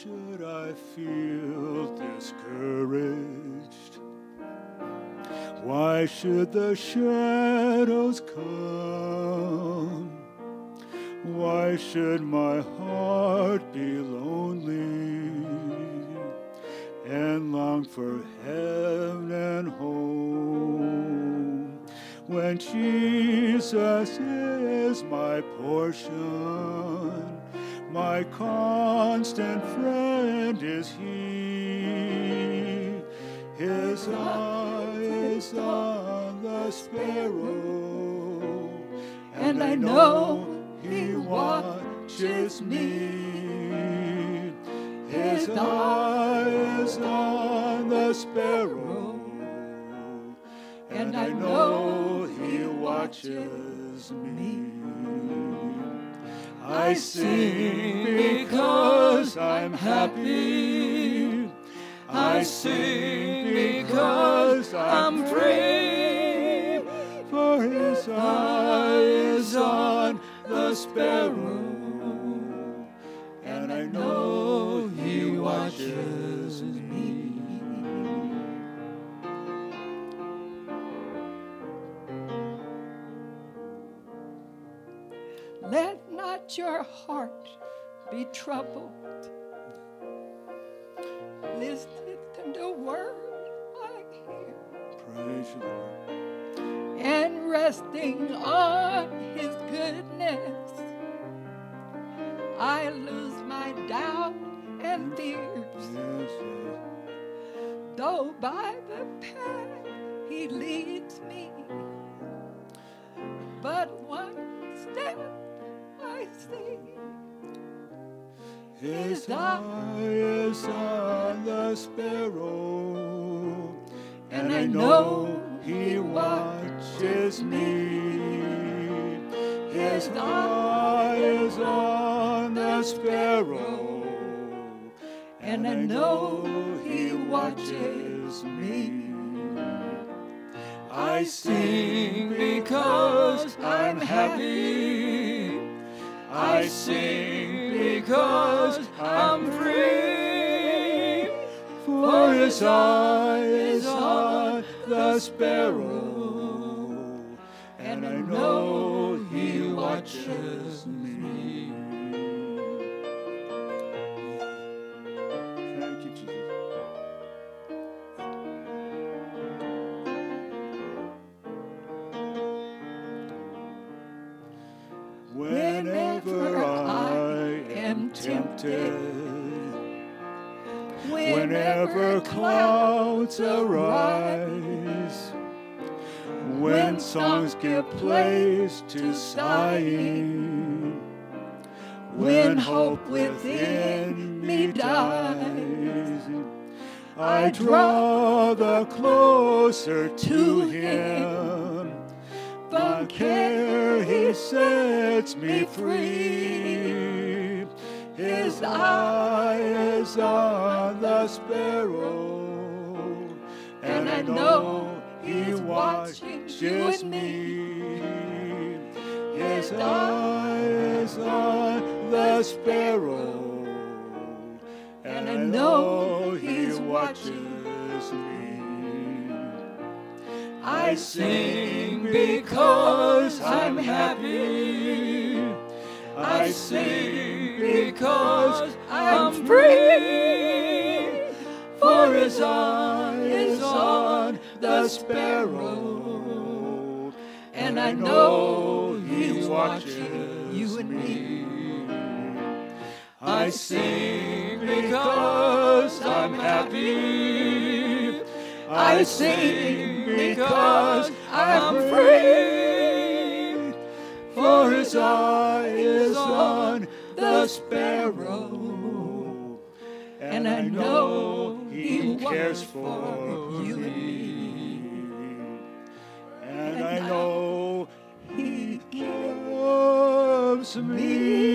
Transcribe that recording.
should I feel discouraged? Why should the shadows come? Why should my heart be lonely and long for heaven and home? When Jesus is my portion, my constant friend is He. His eye is on the sparrow, and I know He watches me. His eye is on the sparrow, and I know He watches me. I sing because I'm happy. I sing because I'm free. For His eye is on the sparrow, and I know He watches me. Let not your heart be troubled. Listen to the word I hear. Praise you, Lord. And resting on His goodness, I lose my doubt and fears. Yes, yes. Though by the path He leads me, but one step I see. His eye is on the sparrow, and I know He watches me. His eye is on the sparrow, and I know He watches me. I sing because I'm happy. I sing because I'm free. For His eye is on the sparrow, and I know He watches me. Thank you, Jesus. Whenever I am tempted, whenever clouds arise, when songs give place to sighing, when hope within me dies, I draw the closer to Him. By care He sets me free. His eye is on the sparrow, and I know He watches me. His eye is on the sparrow, and I know He watches me. I sing because I'm happy. I sing because I'm free. For His eye is on the sparrow, and I know He watches you and me. I sing because I'm happy. I sing because I'm free. For His eye is on the sparrow, and I know He cares for you and me. And I know He loves me.